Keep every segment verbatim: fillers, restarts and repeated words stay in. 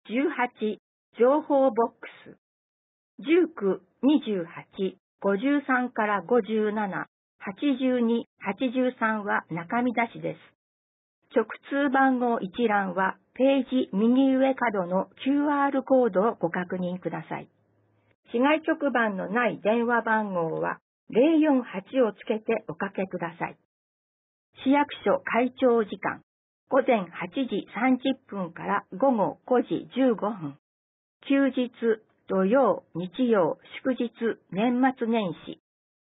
じゅうはち情報ボックス。じゅうく、にじゅうはち、ごじゅうさんからごじゅうなな、はちじゅうに、はちじゅうさんは中身出しです。直通番号一覧はページ右上角の キューアール コードをご確認ください。市外局番のない電話番号はゼロよんはちをつけておかけください。市役所開庁時間、午前はちじさんじゅっぷんから午後ごじじゅうごふん。休日、土曜、日曜、祝日、年末年始。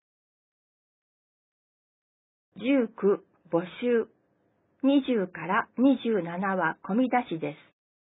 じゅうく、募集。にじゅうからにじゅうななは込み出しです。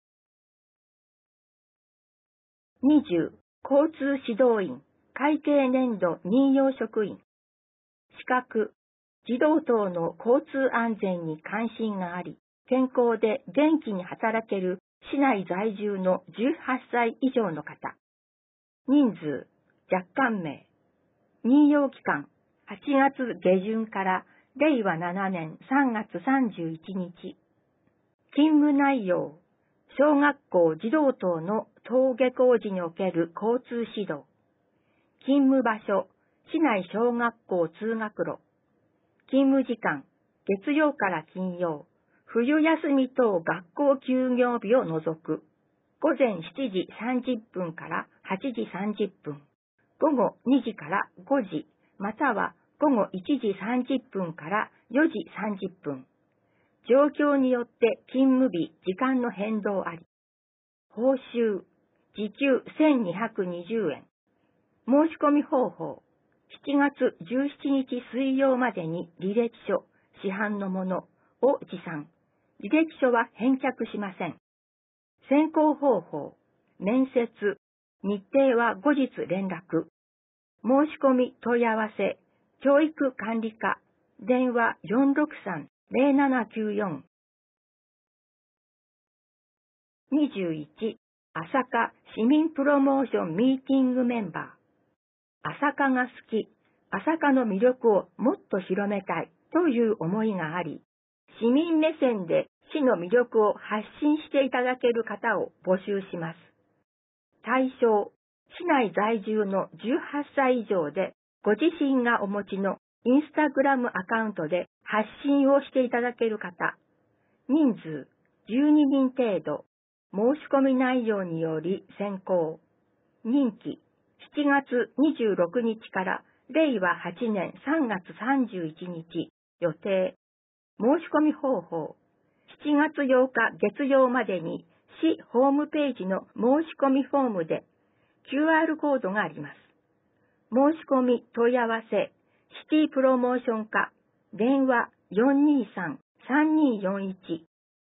にじゅう、交通指導員、会計年度任用職員。資格、児童等の交通安全に関心があり、健康で元気に働ける市内在住のじゅうはっさい以上の方。人数、若干名。任用期間、はちがつげじゅんかられいわななねんさんがつさんじゅういちにち。勤務内容、小学校児童等の登下校時における交通指導。勤務場所、市内小学校通学路。勤務時間、月曜から金曜、冬休み等学校休業日を除く。午前しちじさんじゅっぷんからはちじさんじゅっぷん。午後にじからごじ、または午後いちじさんじゅっぷんからよじさんじゅっぷん。状況によって勤務日、時間の変動あり。報酬、時給せんにひゃくにじゅうえん。申し込み方法、しちがつじゅうしちにち水曜までに履歴書、市販のものを持参。履歴書は返却しません。選考方法、面接、日程は後日連絡。申し込み問い合わせ、教育管理課、電話 よんろくさんゼロななきゅうよん。にじゅういち、朝霞市民プロモーションミーティングメンバー。朝霞が好き、朝霞の魅力をもっと広めたいという思いがあり、市民目線で市の魅力を発信していただける方を募集します。対象、市内在住のじゅうはっさい以上で、ご自身がお持ちのインスタグラムアカウントで発信をしていただける方。人数、じゅうににん程度。申し込み内容により選考。任期、しちがつにじゅうろくにちかられいわはちねんさんがつさんじゅういちにち。予定。申し込み方法。しちがつようか月曜までに市ホームページの申し込みフォームで キューアール コードがあります。申し込み問い合わせ、シティプロモーション課、電話 よんにーさんさんにーよんいち。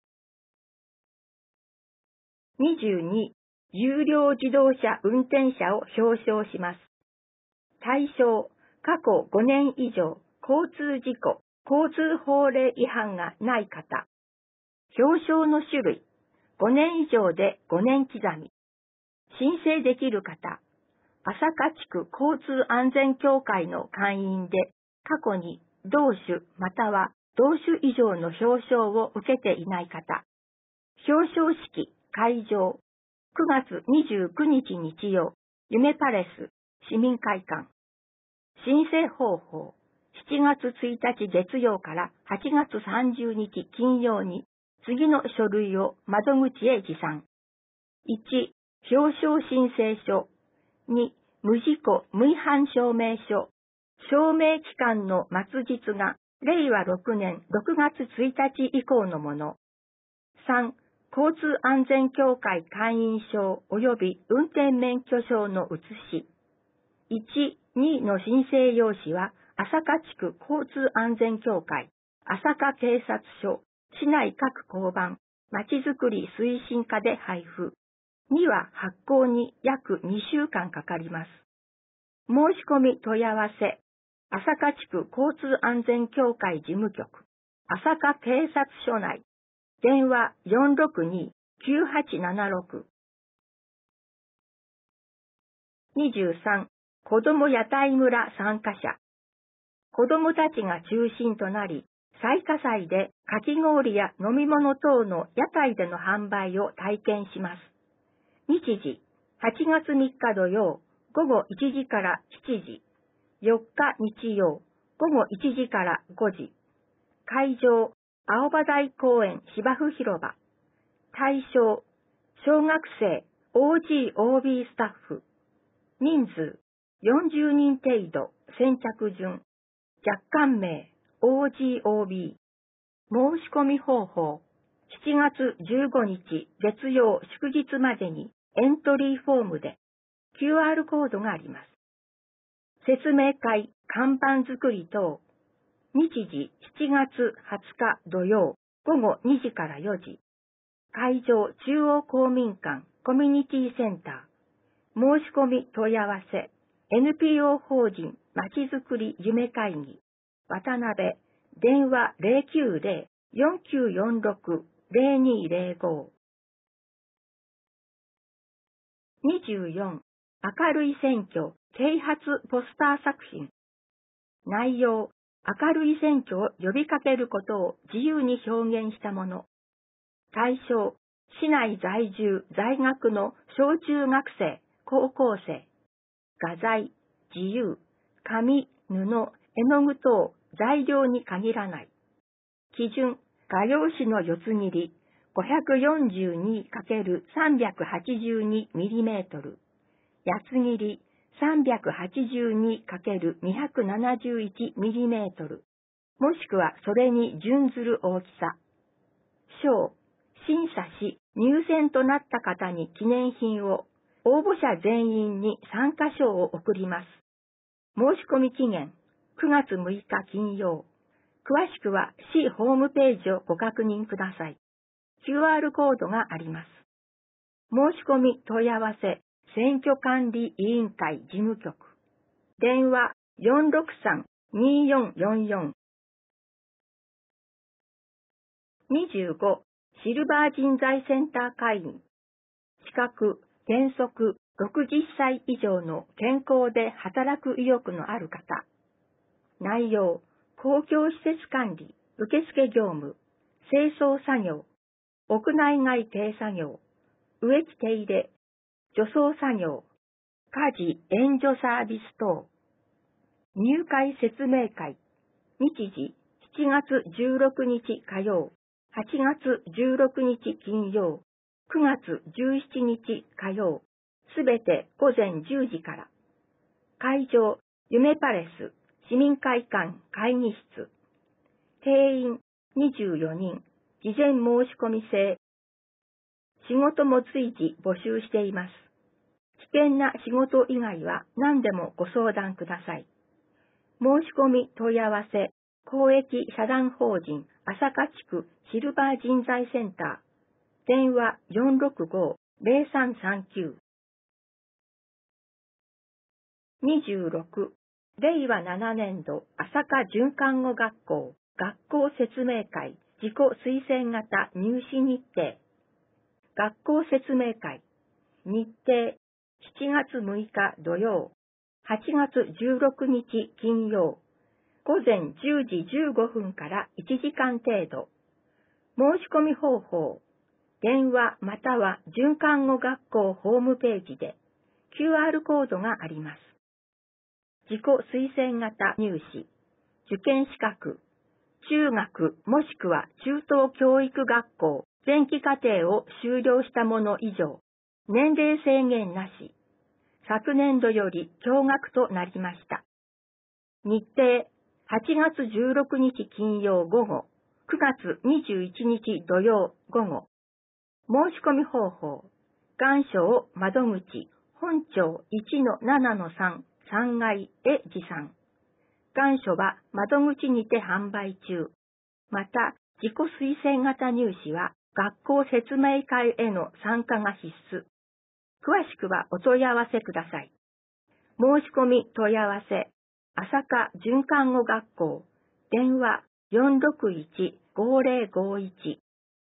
にじゅうに、有料自動車運転者を表彰します。対象、過去ごねん以上、交通事故、交通法令違反がない方。表彰の種類、ごねん以上でごねん刻み。申請できる方、朝霞地区交通安全協会の会員で、過去に同種または同種以上の表彰を受けていない方。表彰式、会場、くがつにじゅうくにち日曜、夢パレス、市民会館。申請方法、しちがつついたち月曜からはちがつさんじゅうにち金曜に、次の書類を窓口へ持参。いち、表彰申請書。に、無事故無違反証明書。証明期間の末日がれいわろくねんろくがつついたち以降のもの。さん、交通安全協会会員証及び運転免許証の写し。いち、にの申請用紙は朝霞地区交通安全協会、朝霞警察署、市内各交番、まちづくり推進課で配布。には発行に約にしゅうかんかかります。申し込み問い合わせ、朝霞地区交通安全協会事務局、朝霞警察署内、電話 よんろくに きゅうはちななろく。にじゅうさん、子ども屋台村参加者。子どもたちが中心となり、雑賀祭でかき氷や飲み物等の屋台での販売を体験します。 日時、はちがつみっか土曜、午後いちじからしちじ。よっか日曜、午後いちじからごじ。会場、青葉台公園芝生広場。対象、小学生 オージーオービー スタッフ。人数、よんじゅうにん程度。先着順。若干名、オージーオービー。申し込み方法。しちがつじゅうごにち月曜祝日までにエントリーフォームで キューアール コードがあります。説明会、看板作り等。日時しちがつはつか土曜午後にじからよじ。会場中央公民館コミュニティセンター。申し込み問い合わせ エヌピーオー 法人まちづくり夢会議渡辺電話 ゼロきゅうゼロ よんきゅうよんろく ゼロにゼロご。にじゅうよん明るい選挙啓発ポスター作品。内容、明るい選挙を呼びかけることを自由に表現したもの。対象、市内在住在学の小中学生、高校生。画材、自由、紙、布、絵の具等、材料に限らない。基準、画用紙の四つ切り ごひゃくよんじゅうにかけるさんびゃくはちじゅうにミリメートル。八つ切り さんびゃくはちじゅうにかけるにひゃくななじゅういちミリメートル。もしくはそれに準ずる大きさ。賞、審査し入選となった方に記念品を、応募者全員に参加賞を送ります。申し込み期限、くがつむいか金曜。詳しくは市ホームページをご確認ください。キューアール コードがあります。申し込み問い合わせ、選挙管理委員会事務局。電話 よんろくさん にーよんよんよん。にじゅうごシルバー人材センター会員。資格、原則ろくじゅっさい以上の健康で働く意欲のある方。内容、公共施設管理、受付業務、清掃作業、屋内外形作業、植木手入れ、除草作業、家事援助サービス等。入会説明会。日時、しちがつじゅうろくにち火曜、はちがつじゅうろくにち金曜、くがつじゅうしちにち火曜、すべて午前じゅうじから。会場、夢パレス、市民会館会議室。定員にじゅうよにん、事前申し込み制。仕事も随時募集しています。危険な仕事以外は何でもご相談ください。申し込み問い合わせ、公益社団法人朝霞地区シルバー人材センター。電話 よんろくご ゼロさんさんきゅう。にじゅうろくれいわななねんど朝霞准看護学校学校説明会自己推薦型入試日程。学校説明会。日程しちがつむいか土曜、はちがつじゅうろくにち金曜、午前じゅうじじゅうごふんからいちじかん程度。申し込み方法。電話または准看護学校ホームページで キューアール コードがあります。自己推薦型入試。受験資格。中学もしくは中等教育学校前期課程を修了した者以上。年齢制限なし。昨年度より共学となりました。日程、はちがつじゅうろくにち金曜午後、くがつにじゅういちにち土曜午後。申し込み方法。願書窓口、本町 いちのななのさん、さんがいへ持参。願書は窓口にて販売中。また、自己推薦型入試は学校説明会への参加が必須。詳しくはお問い合わせください。申し込み問い合わせ、朝霞准看護学校、電話 よんろくいち ごゼロごいち。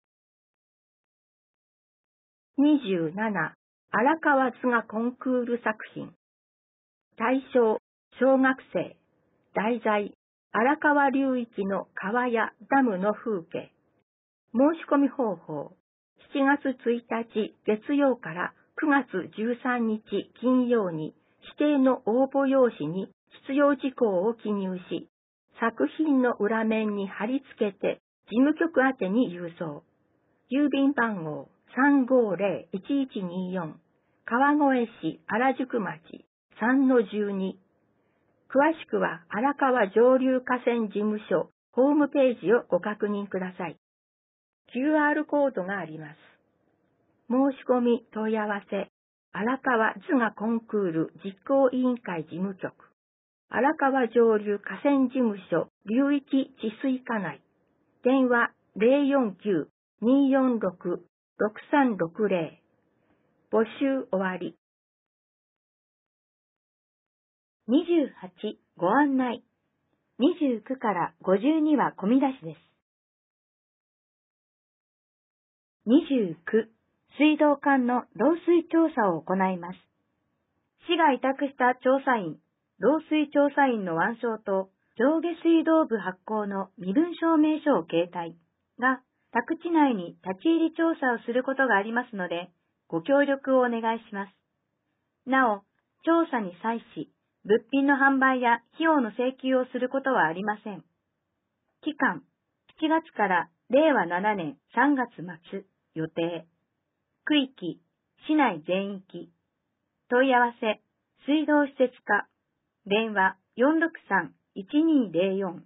にじゅうなな荒川津賀コンクール作品。対象、小学生。題材、荒川流域の川やダムの風景。申し込み方法、しちがつついたち月曜からくがつじゅうさんにち金曜に指定の応募用紙に必要事項を記入し、作品の裏面に貼り付けて事務局宛てに郵送。郵便番号 さんごーぜろいちいちにーよん 川越市原宿町 さんのじゅうに。詳しくは荒川上流河川事務所ホームページをご確認ください。キューアール コードがあります。申し込み問い合わせ、荒川図画コンクール実行委員会事務局、荒川上流河川事務所流域治水課内、電話 ゼロよんきゅう にーよんろく ろくさんろくゼロ、募集終わり。にじゅうはちご案内。にじゅうきゅうからごじゅうには込み出しです。にじゅうきゅう、水道管の漏水調査を行います。市が委託した調査員、漏水調査員の腕章と上下水道部発行の身分証明書を携帯が宅地内に立ち入り調査をすることがありますので、ご協力をお願いします。なお、調査に際し、物品の販売や費用の請求をすることはありません。期間、しちがつかられいわななねんさんがつ末予定。区域、市内全域。問い合わせ、水道施設課。電話 よんろくさん いちにーぜろよん。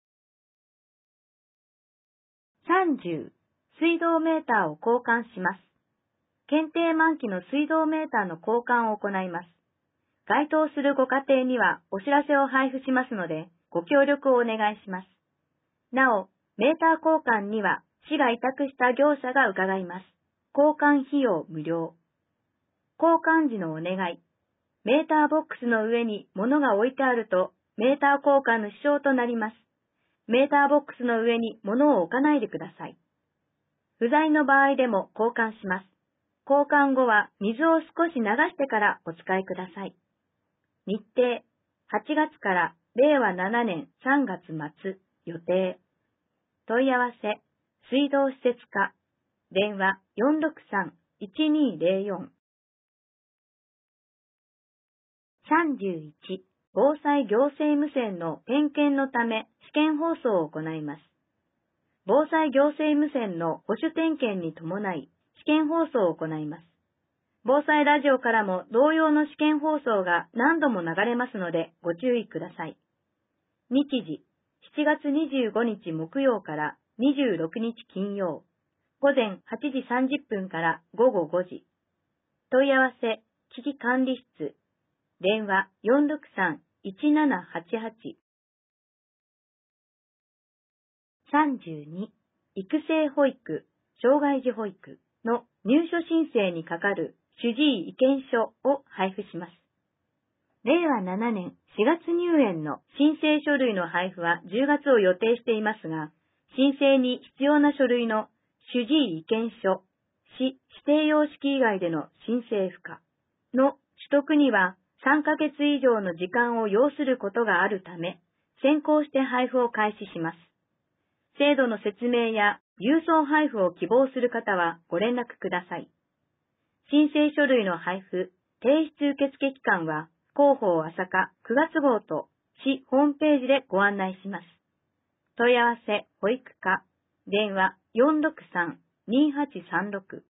さんじゅう、水道メーターを交換します。検定満期の水道メーターの交換を行います。該当するご家庭にはお知らせを配布しますので、ご協力をお願いします。なお、メーター交換には市が委託した業者が伺います。交換費用無料。交換時のお願い。メーターボックスの上に物が置いてあると、メーター交換の支障となります。メーターボックスの上に物を置かないでください。不在の場合でも交換します。交換後は水を少し流してからお使いください。日程、はちがつかられいわななねんさんがつ末予定。問い合わせ、水道施設課。電話 よんろくさん いちにーぜろよん。さんじゅういち、防災行政無線の点検のため試験放送を行います。防災行政無線の保守点検に伴い試験放送を行います。防災ラジオからも同様の試験放送が何度も流れますのでご注意ください。日時、しちがつにじゅうごにち木曜からにじゅうろくにち金曜、午前はちじさんじゅっぷんからごごごじ。問い合わせ、危機管理室。電話 よんろくさん いちななはちはち。さんじゅうに、育成保育、障害児保育の入所申請にかかる主治医意見書を配布します。れいわななねんしがつ入園の申請書類の配布はじゅうがつを予定していますが、申請に必要な書類の主治医意見書、市指定様式以外での申請不可の取得にはさんかげつ以上の時間を要することがあるため、先行して配布を開始します。制度の説明や郵送配布を希望する方はご連絡ください。申請書類の配布、提出受付期間は広報朝霞くがつ号と市ホームページでご案内します。問い合わせ保育課、電話 よんろくさん にーはちさんろく。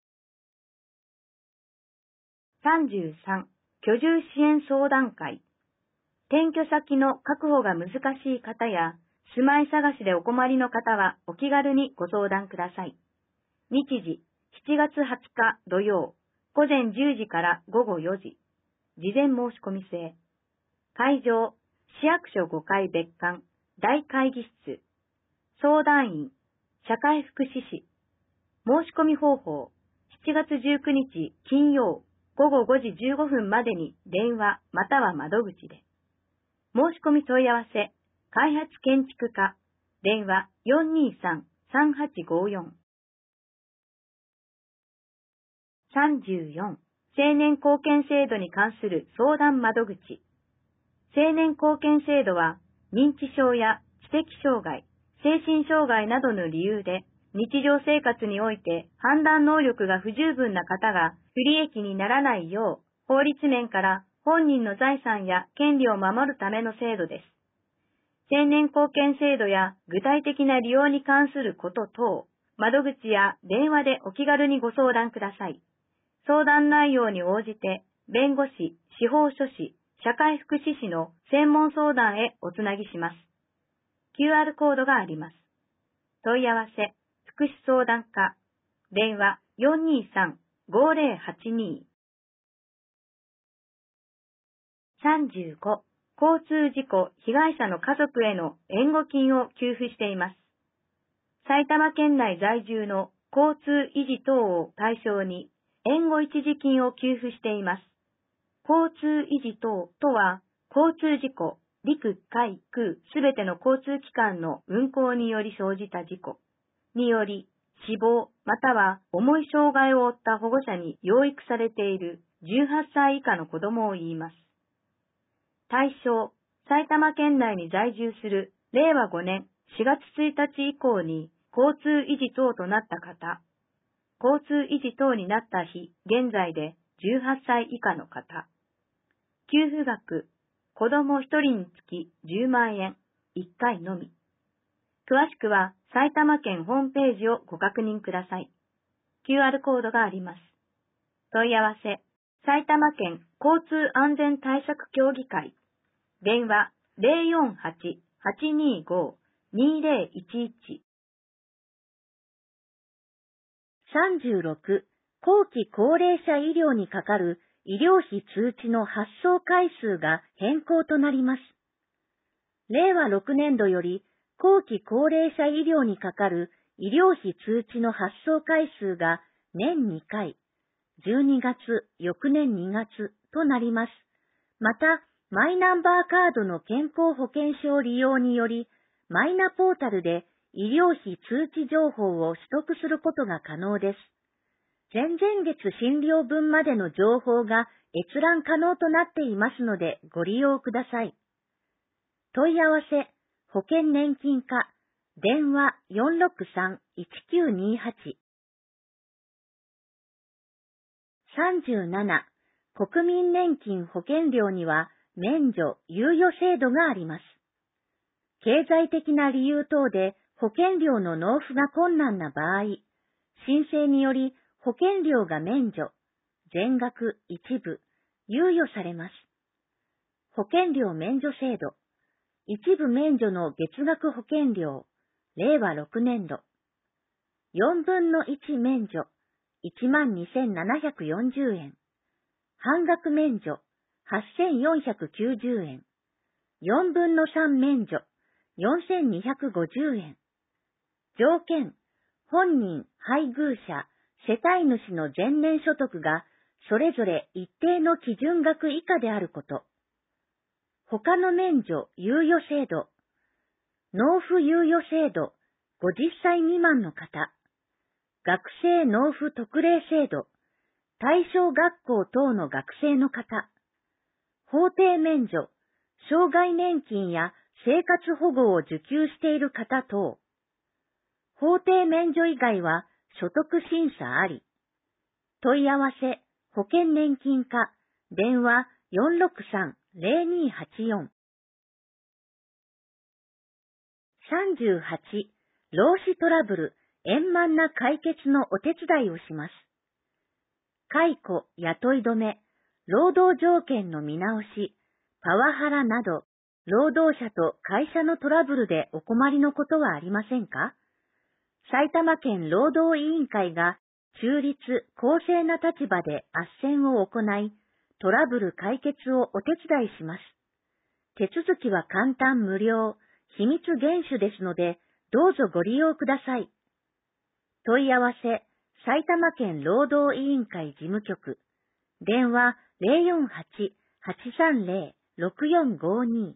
さんじゅうさん、居住支援相談会。転居先の確保が難しい方や、住まい探しでお困りの方はお気軽にご相談ください。日時、しちがつはつか土曜、午前じゅうじからごごよじ。事前申し込み制。会場、市役所ごかい別館、大会議室。相談員、社会福祉士。申し込み方法、しちがつじゅうくにち金曜、ごごごじじゅうごふんまでに電話または窓口で。申し込み問い合わせ、開発建築課、電話 よんにーさん さんはちごよん。さんじゅうよん、青年貢献制度に関する相談窓口。青年貢献制度は、認知症や知的障害、精神障害などの理由で、日常生活において判断能力が不十分な方が不利益にならないよう、法律面から本人の財産や権利を守るための制度です。青年貢献制度や具体的な利用に関すること等、窓口や電話でお気軽にご相談ください。相談内容に応じて、弁護士、司法書士、社会福祉士の専門相談へおつなぎします。キューアール コードがあります。問い合わせ、福祉相談課、電話 よんにーさん ごーぜろはちにー。さんじゅうご、交通事故被害者の家族への援護金を給付しています。埼玉県内在住の交通維持等を対象に援護一時金を給付しています。交通維持等とは、交通事故、陸海空すべての交通機関の運行により生じた事故により死亡または重い障害を負った保護者に養育されているじゅうはっさい以下の子供を言います。対象、埼玉県内に在住するれいわごねんしがつついたち以降に交通維持等となった方、交通維持等になった日現在でじゅうはっさい以下の方、給付額、子供ひとりにつきじゅうまんえん、いっかいのみ。詳しくは埼玉県ホームページをご確認ください。キューアール コードがあります。問い合わせ、埼玉県交通安全対策協議会。電話 ゼロよんはち はちにーご にーぜろいちいち。 さんじゅうろく、後期高齢者医療にかかる医療費通知の発送回数が変更となります。れいわろくねんどより後期高齢者医療にかかる医療費通知の発送回数が年にかい、じゅうにがつ、翌年にがつとなります。また、マイナンバーカードの健康保険証利用により、マイナポータルで医療費通知情報を取得することが可能です。前々月診療分までの情報が閲覧可能となっていますのでご利用ください。問い合わせ、保険年金課、電話 よんろくさん いちきゅうにはち。さんじゅうなな、国民年金保険料には免除・猶予制度があります。経済的な理由等で保険料の納付が困難な場合、申請により保険料が免除、全額一部、猶予されます。保険料免除制度、一部免除の月額保険料、れいわろくねんど。よんぶんのいち免除、いちまんにせんななひゃくよんじゅうえん。半額免除、はっせんよんひゃくきゅうじゅうえん。よんぶんのさん免除、よんせんにひゃくごじゅうえん。条件、本人、配偶者、世帯主の前年所得がそれぞれ一定の基準額以下であること。他の免除・猶予制度、納付猶予制度、ごじゅっさい未満の方、学生納付特例制度、対象学校等の学生の方、法定免除、障害年金や生活保護を受給している方等、法定免除以外は所得審査あり。問い合わせ、保険年金課、電話 よんろくさん ぜろにはちよん。さんじゅうはち、労使トラブル、円満な解決のお手伝いをします。解雇、雇い止め、労働条件の見直し、パワハラなど、労働者と会社のトラブルでお困りのことはありませんか？埼玉県労働委員会が中立・公正な立場で斡旋を行い、トラブル解決をお手伝いします。手続きは簡単無料、秘密厳守ですので、どうぞご利用ください。問い合わせ、埼玉県労働委員会事務局、電話 ゼロよんはち はちさんゼロ ろくよんごに。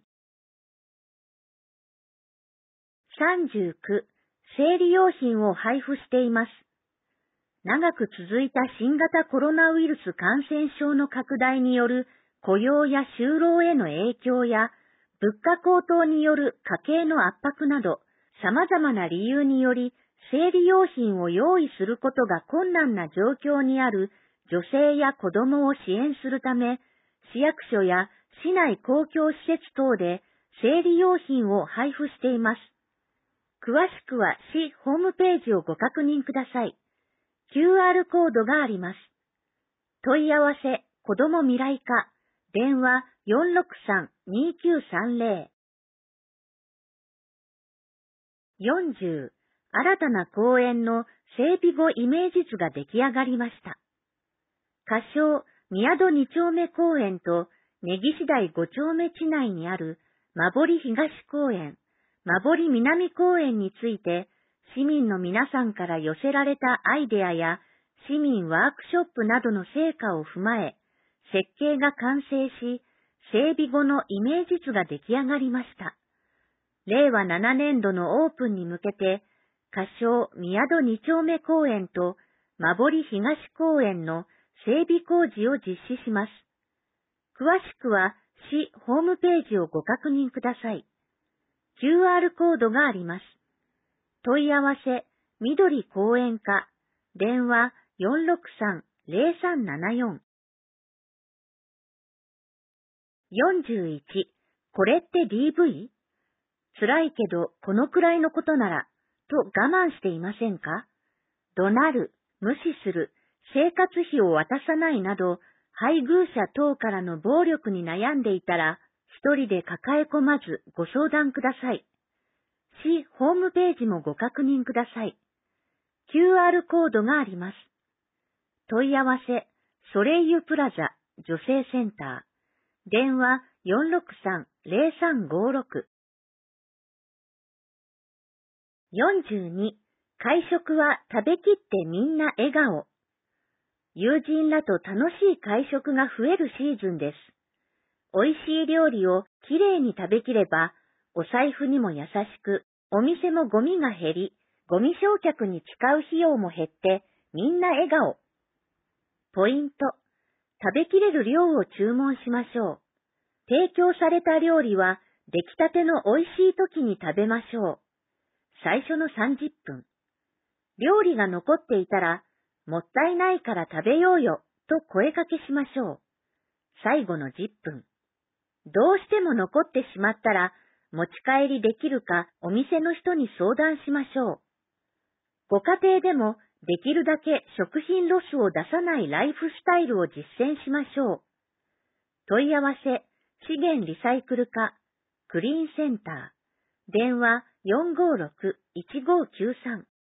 さんじゅうきゅう、生理用品を配布しています。長く続いた新型コロナウイルス感染症の拡大による雇用や就労への影響や、物価高騰による家計の圧迫など、様々な理由により、生理用品を用意することが困難な状況にある女性や子供を支援するため、市役所や市内公共施設等で生理用品を配布しています。詳しくは市ホームページをご確認ください。キューアール コードがあります。問い合わせ、子ども未来課、電話 よんろくさん にきゅうさんゼロ。よんじゅう、新たな公園の整備後イメージ図が出来上がりました。仮称、宮戸に丁目公園と根岸台ご丁目地内にある馬堀東公園、馬堀南公園について、市民の皆さんから寄せられたアイデアや市民ワークショップなどの成果を踏まえ、設計が完成し、整備後のイメージ図が出来上がりました。れいわななねんどのオープンに向けて、仮称宮戸に丁目公園と馬堀東公園の整備工事を実施します。詳しくは市ホームページをご確認ください。キューアール コードがあります。問い合わせ、緑公園課、電話 よんろくさん ゼロさんななよん。よんじゅういち、これって ディーブイ？ 辛いけどこのくらいのことなら、と我慢していませんか？怒鳴る、無視する、生活費を渡さないなど、配偶者等からの暴力に悩んでいたら、一人で抱え込まずご相談ください。市ホームページもご確認ください。キューアール コードがあります。問い合わせ、ソレイユプラザ女性センター、電話 よんろくさん ゼロさんごろく。よんじゅうに、会食は食べきってみんな笑顔。友人らと楽しい会食が増えるシーズンです。美味しい料理をきれいに食べきれば、お財布にも優しく、お店もゴミが減り、ゴミ焼却に使う費用も減って、みんな笑顔。ポイント。食べきれる量を注文しましょう。提供された料理は、出来たての美味しい時に食べましょう。最初のさんじゅっぷん。料理が残っていたら、もったいないから食べようよ、と声かけしましょう。最後のじゅっぷん。どうしても残ってしまったら、持ち帰りできるかお店の人に相談しましょう。ご家庭でもできるだけ食品ロスを出さないライフスタイルを実践しましょう。問い合わせ、資源リサイクル課、クリーンセンター、電話 よんごろく いちごきゅうさん。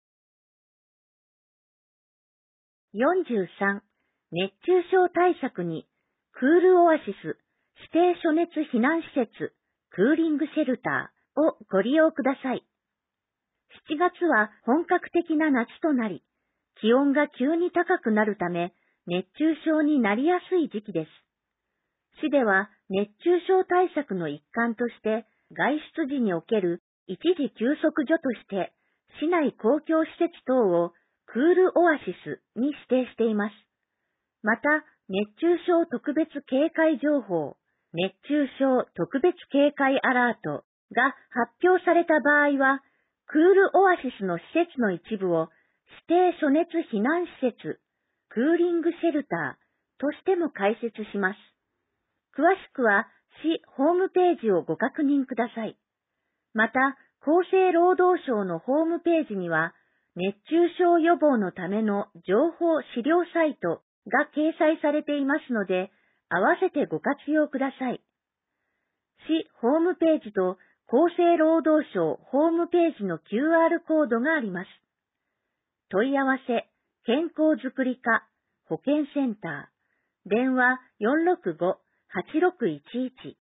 よんじゅうさん、熱中症対策に、クールオアシス、指定暑熱避難施設、クーリングシェルターをご利用ください。しちがつは本格的な夏となり、気温が急に高くなるため、熱中症になりやすい時期です。市では熱中症対策の一環として、外出時における一時休息所として、市内公共施設等をクールオアシスに指定しています。また、熱中症特別警戒情報、熱中症特別警戒アラートが発表された場合は、クールオアシスの施設の一部を指定暑熱避難施設、クーリングシェルターとしても開設します。詳しくは市ホームページをご確認ください。また、厚生労働省のホームページには、熱中症予防のための情報資料サイトが掲載されていますので、合わせてご活用ください。市ホームページと厚生労働省ホームページの キューアール コードがあります。問い合わせ、健康づくり課、保健センター、電話 よんろくご はちろくいちいち。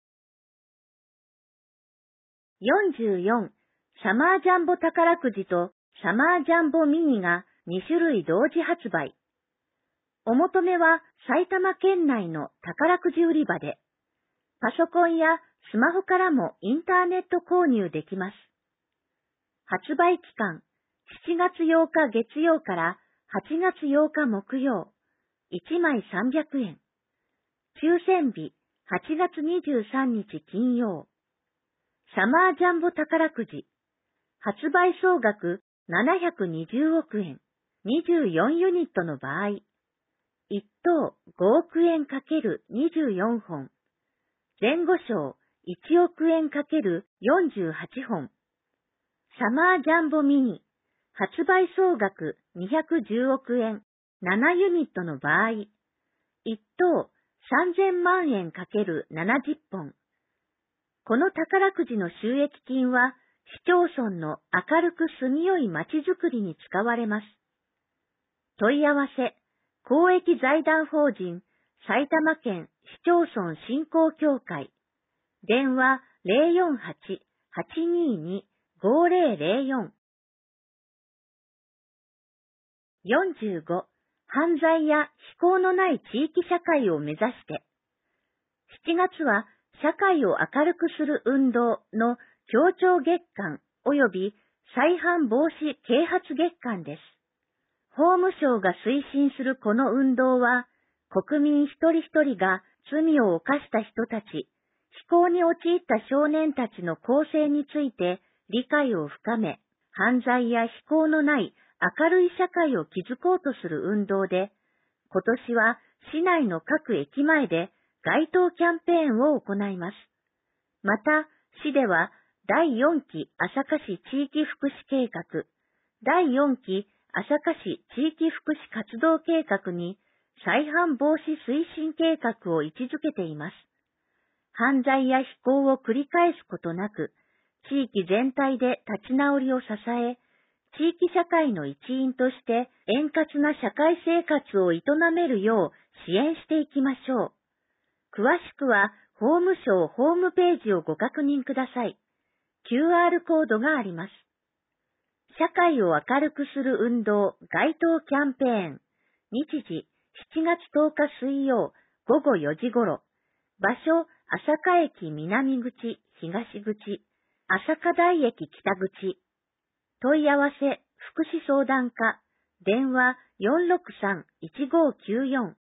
よんじゅうよん、サマージャンボ宝くじとサマージャンボミニがに種類同時発売。お求めは埼玉県内の宝くじ売り場で、パソコンやスマホからもインターネット購入できます。発売期間、しちがつようか月曜からはちがつようか木曜、いちまいさんびゃくえん。抽選日、はちがつにじゅうさんにち金曜。サマージャンボ宝くじ。発売総額ななひゃくにじゅうおくえん、にじゅうよんユニットの場合。 いっとうごおくえんかけるにじゅうよんほん、前後賞いちおくえんかけるよんじゅうはちほん、サマージャンボミニ、発売総額にひゃくじゅうおくえん、ななユニットの場合、いっとうさんぜんまんえんかけるななじゅっぽん。この宝くじの収益金は、市町村の明るく住みよい街づくりに使われます。問い合わせ、公益財団法人、埼玉県市町村振興協会。電話 ゼロよんはち はちにーに ごゼロゼロよん。よんじゅうご、犯罪や非行のない地域社会を目指して。しちがつは社会を明るくする運動の協調月間及び再犯防止啓発月間です。法務省が推進するこの運動は、国民一人一人が罪を犯した人たち、非行に陥った少年たちの更生について理解を深め、犯罪や非行のない明るい社会を築こうとする運動で、今年は市内の各駅前で街頭キャンペーンを行います。また、市ではだいよんき朝霞市地域福祉計画、だいよんき朝霞市地域福祉活動計画に再犯防止推進計画を位置づけています。犯罪や非行を繰り返すことなく、地域全体で立ち直りを支え、地域社会の一員として円滑な社会生活を営めるよう支援していきましょう。詳しくは法務省ホームページをご確認ください。キューアール コードがあります。社会を明るくする運動街頭キャンペーン。日時しちがつとおか水曜ごごよじ頃。場所朝霞駅南口、東口、朝霞台駅北口。問い合わせ福祉相談課。電話 よんろくさん いちごきゅうよん。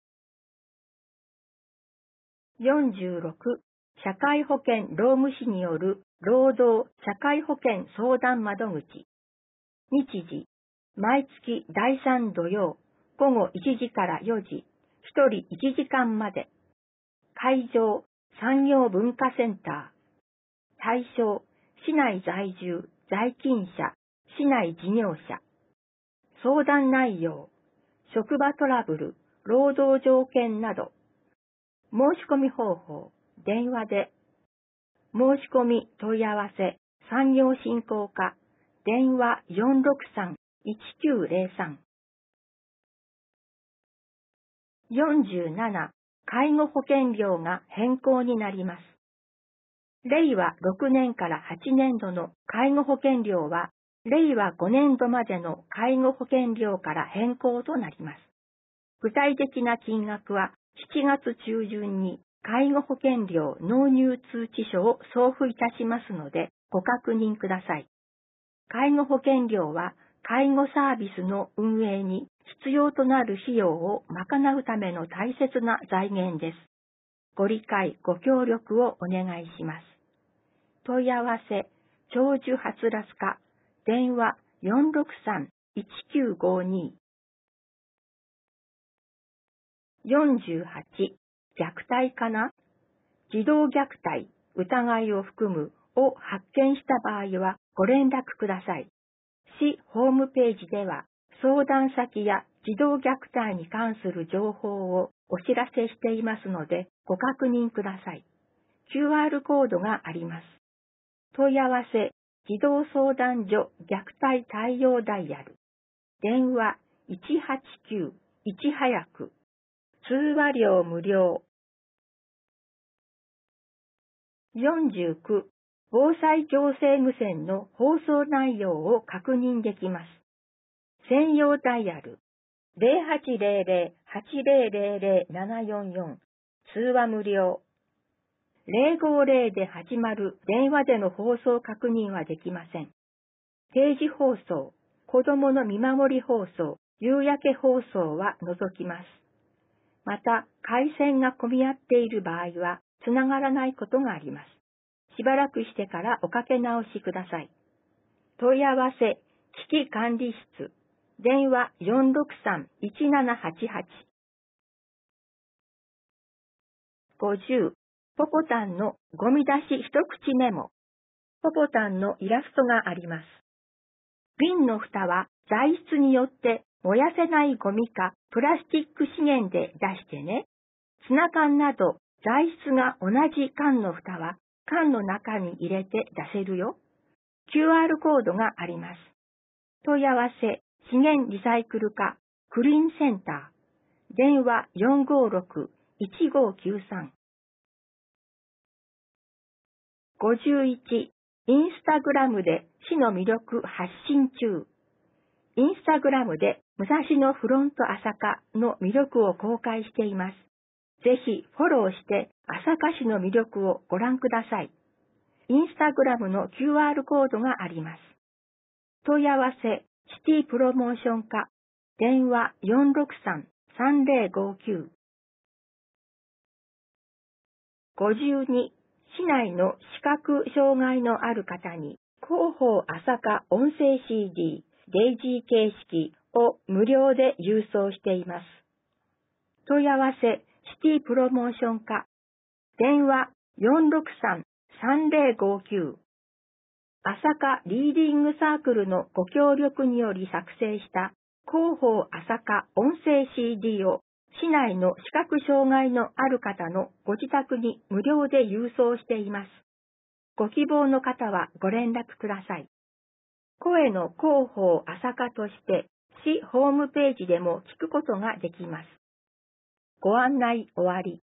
よんじゅうろく、社会保険労務士による労働社会保険相談窓口。日時、毎月だいさん土曜、午後いちじからよじ、ひとりいちじかんまで。会場、産業文化センター。対象、市内在住、在勤者、市内事業者。相談内容、職場トラブル、労働条件など。申し込み方法、電話で。申し込み問い合わせ、産業振興課、電話 よんろくさん いちきゅうゼロさん。よんじゅうなな、介護保険料が変更になります。れいわろくねんからはちねんどの介護保険料は、れいわごねんどまでの介護保険料から変更となります。具体的な金額はしちがつ中旬に介護保険料納入通知書を送付いたしますのでご確認ください。介護保険料は介護サービスの運営に必要となる費用を賄うための大切な財源です。ご理解、ご協力をお願いします。問い合わせ、長寿はつらつ課、電話 よんろくさん いちきゅうごに。よんじゅうはち、虐待かな？児童虐待、疑いを含むを発見した場合はご連絡ください。市ホームページでは相談先や児童虐待に関する情報をお知らせしていますのでご確認ください。キューアール コードがあります。問い合わせ、児童相談所虐待対応ダイヤル。電話いちはちきゅういち早く。通話料無料。よんじゅうきゅう、防災行政無線の放送内容を確認できます。専用ダイヤル。ゼロはちゼロゼロ はちゼロゼロゼロ ななよんよん。通話無料。ゼロごゼロで始まる電話での放送確認はできません。定時放送、子供の見守り放送、夕焼け放送は除きます。また、回線が混み合っている場合は、つながらないことがあります。しばらくしてからおかけ直しください。問い合わせ、危機管理室、電話 よんろくさん いちななはちはち。 ごじゅう、ポポタンのゴミ出し一口メモ。ポポタンのイラストがあります。瓶の蓋は材質によって燃やせないゴミかプラスチック資源で出してね。ツナ缶など材質が同じ缶の蓋は缶の中に入れて出せるよ。キューアール コードがあります。問い合わせ、資源リサイクル課、クリーンセンター。電話 よんごろく いちごきゅうさん。ごじゅういち、インスタグラムで市の魅力発信中。インスタグラムで武蔵野フロント朝霞の魅力を公開しています。ぜひフォローして朝霞市の魅力をご覧ください。インスタグラムの キューアール コードがあります。問い合わせ、シティプロモーション課、電話 よんろくさん さんぜろごきゅう。ごじゅうに、市内の視覚障害のある方に広報朝霞音声 シーディー、デイジー形式を無料で郵送しています。問い合わせ、シティプロモーション課、電話 よんろくさん さんぜろごきゅう。朝霞リーディングサークルのご協力により作成した広報朝霞音声 シーディー を市内の視覚障害のある方のご自宅に無料で郵送しています。ご希望の方はご連絡ください。声の広報朝霞として市ホームページでも聞くことができます。ご案内終わり。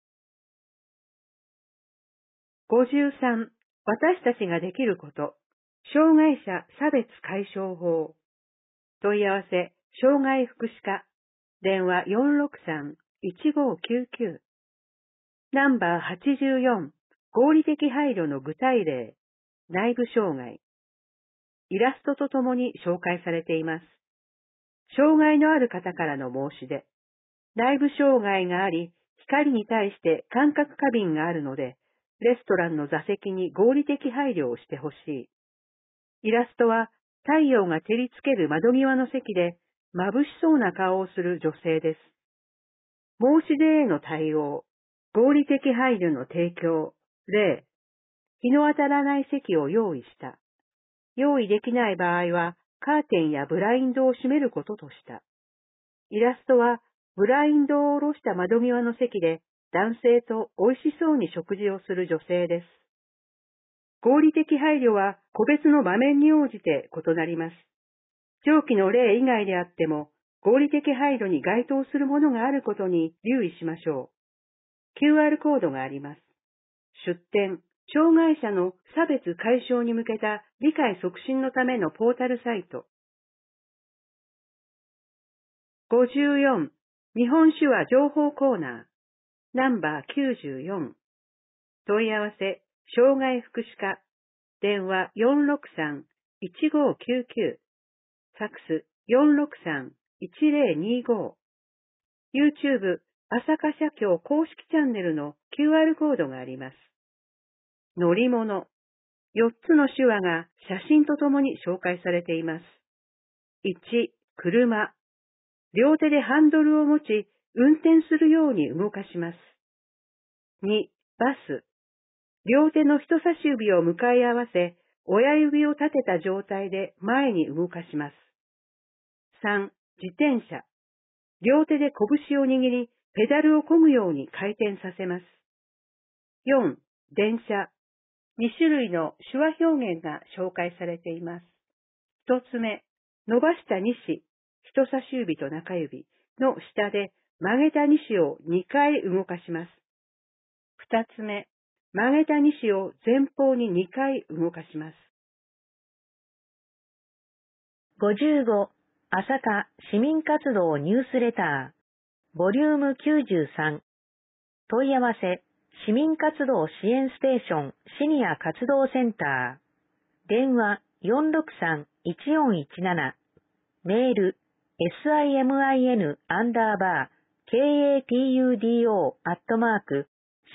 ごじゅうさん、私たちができること。障害者差別解消法。問い合わせ、障害福祉課。電話 よんろくさん いちごきゅうきゅう。ナンバーはちじゅうよん、合理的配慮の具体例。内部障害。イラストとともに紹介されています。障害のある方からの申し出。内部障害があり、光に対して感覚過敏があるので、レストランの座席に合理的配慮をしてほしい。イラストは太陽が照りつける窓際の席で眩しそうな顔をする女性です。申し出への対応、合理的配慮の提供、例、日の当たらない席を用意した。用意できない場合はカーテンやブラインドを閉めることとした。イラストはブラインドを下ろした窓際の席で男性と美味しそうに食事をする女性です。合理的配慮は個別の場面に応じて異なります。上記の例以外であっても合理的配慮に該当するものがあることに留意しましょう。キューアール コードがあります。出展、障害者の差別解消に向けた理解促進のためのポータルサイト。ごじゅうよん、日本手話情報コーナー。ナンバーきゅうじゅうよん。問い合わせ、障害福祉課。電話 よんろくさん いちごきゅうきゅう。ファックス よんろくさん いちぜろにご。YouTube 朝霞社協公式チャンネルの キューアール コードがあります。乗り物。よっつの手話が写真とともに紹介されています。いち、車。両手でハンドルを持ち、運転するように動かします。に、バス。両手の人差し指を向かい合わせ、親指を立てた状態で前に動かします。さん、自転車。両手で拳を握り、ペダルを漕ぐように回転させます。よん、電車。に種類の手話表現が紹介されています。一つ目、伸ばしたに指、人差し指と中指の下で曲げたに指をにかい動かします。二つ目、曲げたに指を前方ににかい動かします。 ごじゅうご、朝霞市民活動ニュースレター、ボリュームきゅうじゅうさん。問い合わせ、市民活動支援ステーションシニア活動センター。電話 よんろくさん いちよんいちなな。メール、simin アンダーバー katudo アットマーク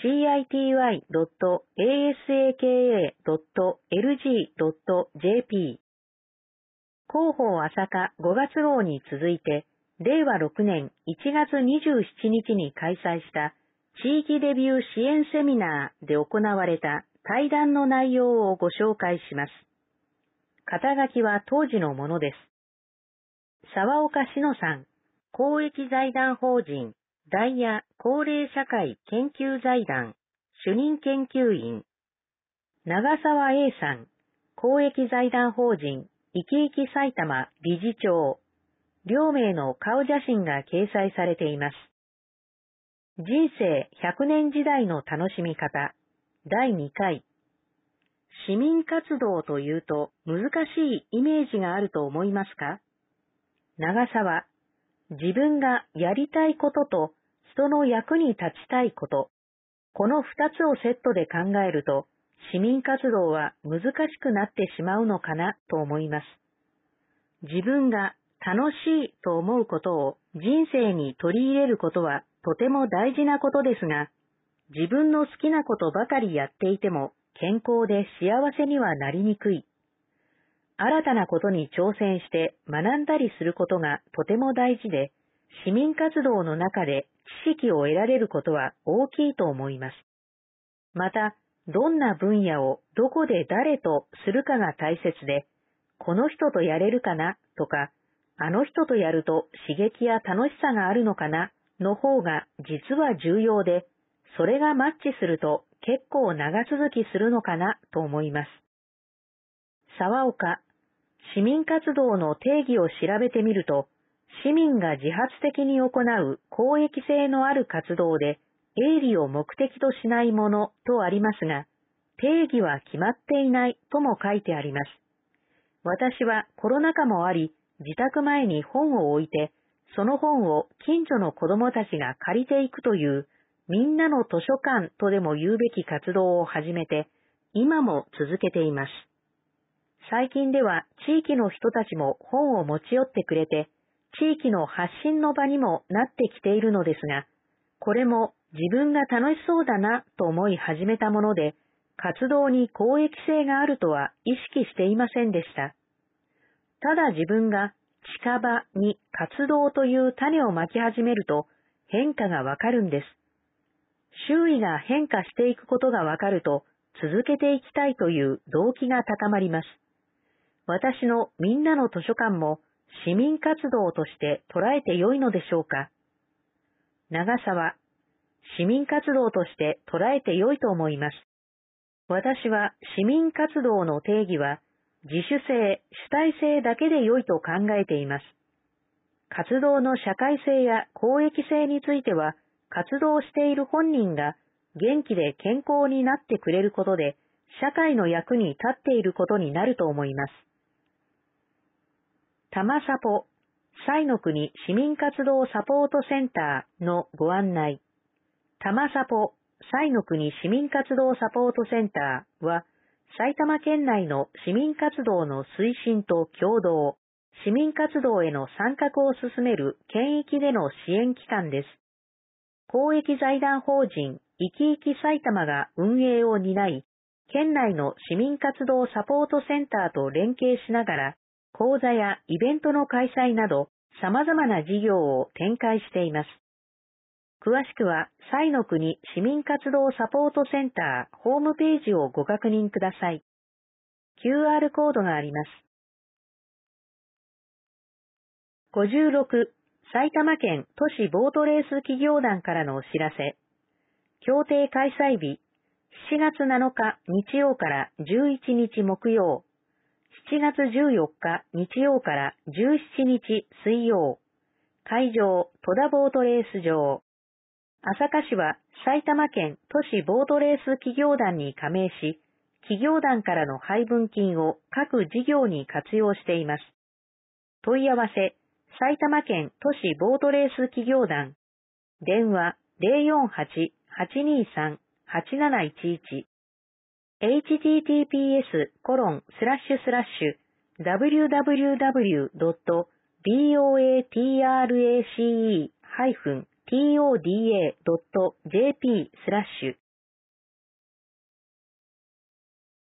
city.asaka.lg.jp。広報朝霞ごがつ号に続いて、れいわろくねんいちがつにじゅうしちにちに開催した地域デビュー支援セミナーで行われた対談の内容をご紹介します。肩書きは当時のものです。沢岡志乃さん、公益財団法人ダイヤ高齢社会研究財団主任研究員。長澤 A さん、公益財団法人いきいき埼玉理事長。両名の顔写真が掲載されています。人生ひゃくねん時代の楽しみ方だいにかい。市民活動というと難しいイメージがあると思いますか？長澤、自分がやりたいことと人の役に立ちたいこと、この二つをセットで考えると市民活動は難しくなってしまうのかなと思います。自分が楽しいと思うことを人生に取り入れることはとても大事なことですが、自分の好きなことばかりやっていても健康で幸せにはなりにくい。新たなことに挑戦して学んだりすることがとても大事で、市民活動の中で知識を得られることは大きいと思います。また、どんな分野をどこで誰とするかが大切で、この人とやれるかなとか、あの人とやると刺激や楽しさがあるのかなの方が実は重要で、それがマッチすると結構長続きするのかなと思います。沢岡、市民活動の定義を調べてみると、市民が自発的に行う公益性のある活動で、営利を目的としないものとありますが、定義は決まっていないとも書いてあります。私はコロナ禍もあり、自宅前に本を置いて、その本を近所の子どもたちが借りていくという、みんなの図書館とでも言うべき活動を始めて、今も続けています。最近では地域の人たちも本を持ち寄ってくれて、地域の発信の場にもなってきているのですが、これも自分が楽しそうだなと思い始めたもので、活動に公益性があるとは意識していませんでした。ただ自分が近場に活動という種をまき始めると変化がわかるんです。周囲が変化していくことがわかると続けていきたいという動機が高まります。私のみんなの図書館も市民活動として捉えてよいのでしょうか。長澤、市民活動として捉えてよいと思います。私は市民活動の定義は自主性、主体性だけで良いと考えています。活動の社会性や公益性については、活動している本人が元気で健康になってくれることで、社会の役に立っていることになると思います。玉サポ、彩の国市民活動サポートセンターのご案内。玉サポ、彩の国市民活動サポートセンターは、埼玉県内の市民活動の推進と協働、市民活動への参画を進める県域での支援機関です。公益財団法人いきいき埼玉が運営を担い、県内の市民活動サポートセンターと連携しながら、講座やイベントの開催など様々な事業を展開しています。詳しくは、彩の国市民活動サポートセンターホームページをご確認ください。キューアール コードがあります。ごじゅうろく、埼玉県都市ボートレース企業団からのお知らせ。協定開催日、しちがつなのか日曜からじゅういちにち木曜、しちがつじゅうよっか日曜からじゅうしちにち水曜、会場戸田ボートレース場。朝霞市は埼玉県都市ボートレース企業団に加盟し、企業団からの配分金を各事業に活用しています。問い合わせ、埼玉県都市ボートレース企業団。電話 ゼロよんはち はちにさん はちなないちいち。エイチティーティーピーエスコロンスラッシュスラッシュダブリューダブリューダブリュードットボートレーストッドジェーピー スラッシュ